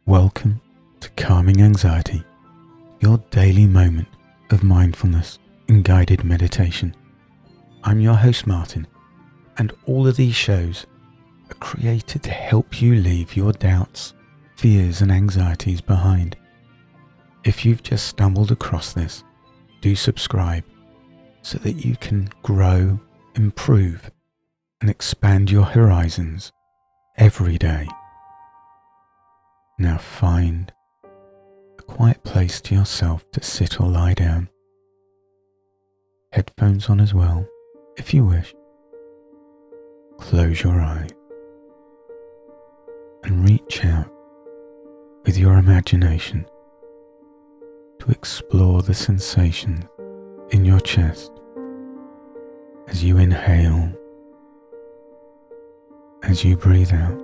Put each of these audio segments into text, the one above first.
Welcome to Calming Anxiety, your daily moment of mindfulness and guided meditation. I'm your host Martin, and all of these shows are created to help you leave your doubts, fears and anxieties behind. If you've just stumbled across this, do subscribe so that you can grow, improve and expand your horizons every day. Now find a quiet place to yourself to sit or lie down. Headphones on as well, if you wish. Close your eyes and reach out with your imagination to explore the sensations in your chest as you inhale, as you breathe out.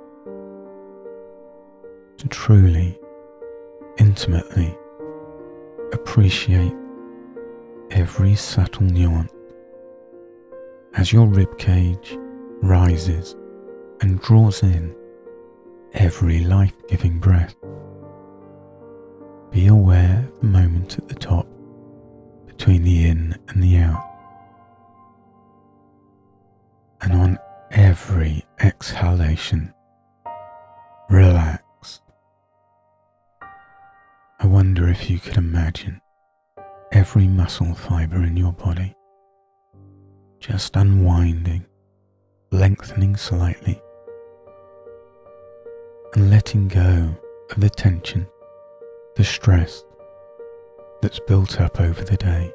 To truly, intimately appreciate every subtle nuance as your ribcage rises and draws in every life-giving breath. Be aware of the moment at the top between the in and the out. And on every exhalation, relax. I wonder if you could imagine every muscle fibre in your body just unwinding, lengthening slightly, and letting go of the tension, the stress that's built up over the day,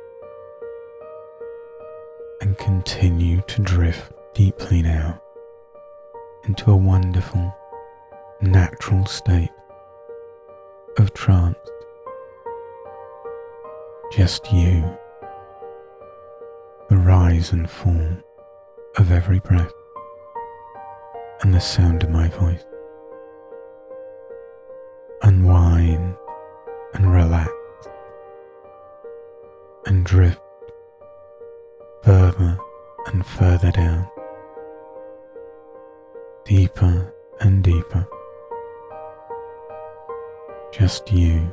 and continue to drift deeply now into a wonderful, natural state of trance. Just you, the rise and fall of every breath, and the sound of my voice. Unwind and relax and drift further and further down, deeper and deeper. Just you,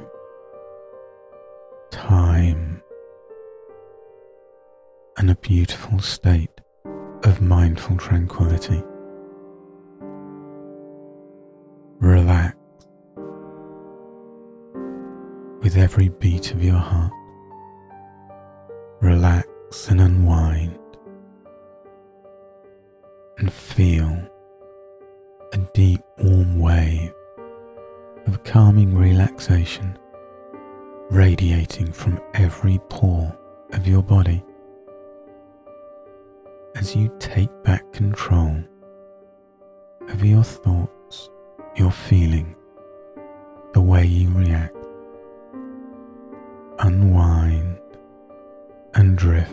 time, and a beautiful state of mindful tranquility. Relax with every beat of your heart. Relax and unwind and feel a deep warm wave of calming relaxation radiating from every pore of your body as you take back control over your thoughts, your feelings, the way you react. Unwind and drift.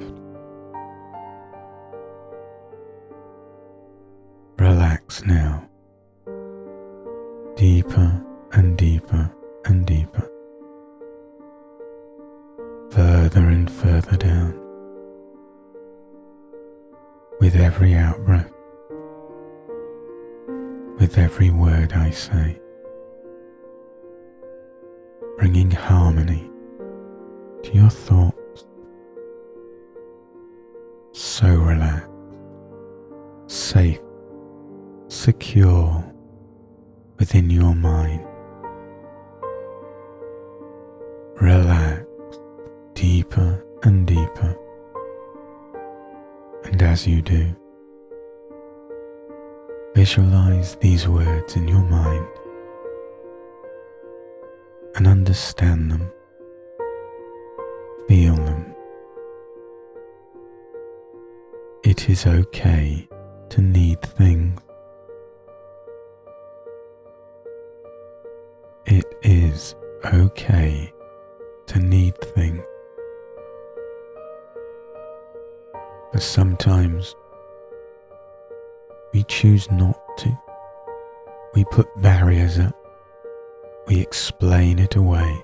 Relax now, deeper and deeper and deeper, further and further down, with every out-breath, with every word I say, bringing harmony to your thoughts. So relaxed, safe, secure within your mind. Relax deeper and deeper, and as you do, visualize these words in your mind and understand them, feel them. It is okay to need things. It is okay to need things. But sometimes we choose not to. We put barriers up. We explain it away.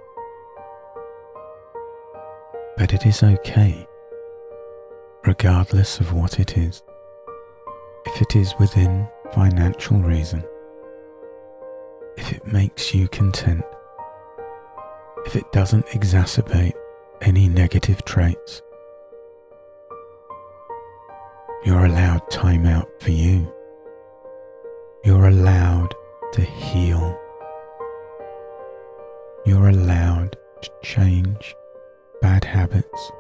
But it is okay, regardless of what it is. If it is within financial reason, if it makes you content, if it doesn't exacerbate any negative traits. You're allowed time out for you. You're allowed to heal. You're allowed to change bad habits.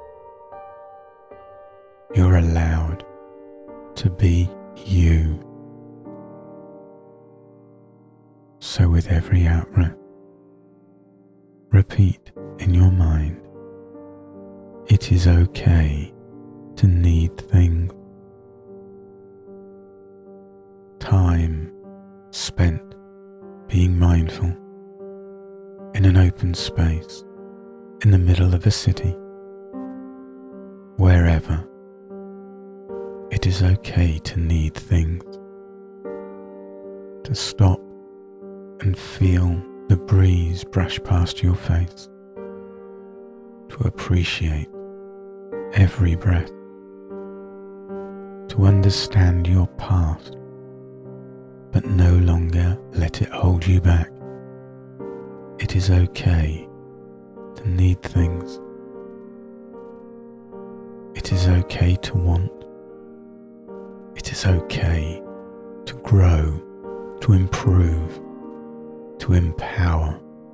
You're allowed to be you. So with every out-breath, repeat in your mind, it is okay to need things. Time spent being mindful in an open space in the middle of a city, wherever, it is okay to need things, to stop and feel the breeze brush past your face, to appreciate every breath, to understand your past, but no longer let it hold you back. It is okay to need things. It is okay to want. It is okay to grow, to improve, to empower.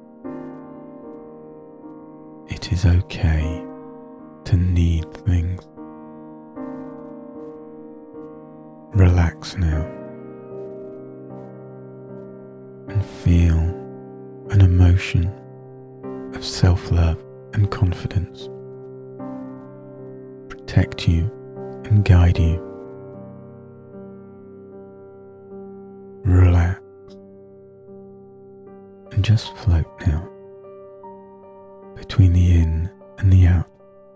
It is okay to need things. Relax now and feel an emotion of self-love and confidence protect you and guide you. Relax and just float now between the in and the out,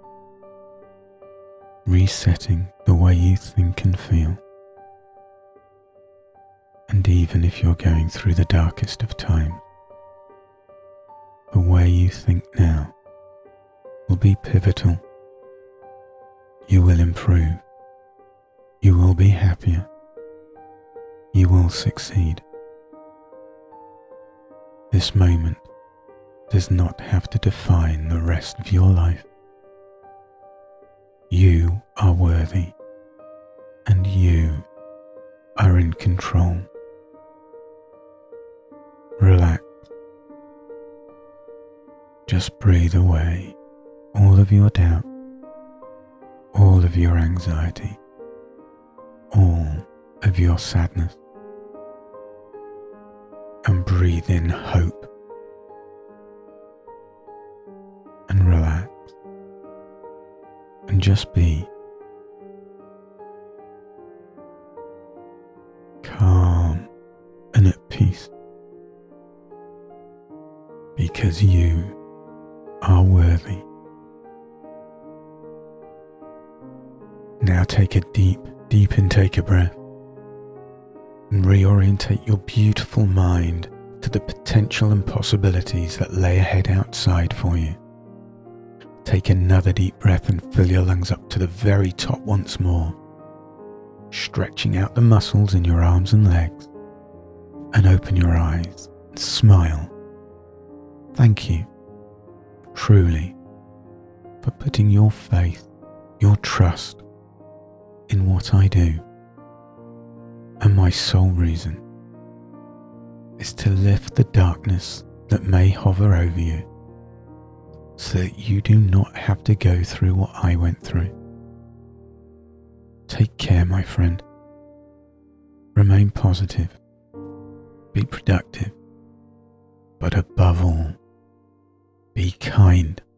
resetting the way you think and feel. And even if you're going through the darkest of times, the way you think now will be pivotal. You will improve. You will be happier. You will succeed. This moment does not have to define the rest of your life. You are worthy, and you are in control. Relax. Just breathe away all of your doubt, all of your anxiety, all of your sadness, and breathe in hope and relax and just be calm and at peace, because you are worthy. Now take a deep intake of breath and reorientate your beautiful mind to the potential and possibilities that lay ahead outside for you. Take another deep breath and fill your lungs up to the very top once more, stretching out the muscles in your arms and legs, and open your eyes and smile. Thank you, truly, for putting your faith, your trust in what I do. And my sole reason is to lift the darkness that may hover over you, so that you do not have to go through what I went through. Take care, my friend. Remain positive. Be productive. But above all, be kind.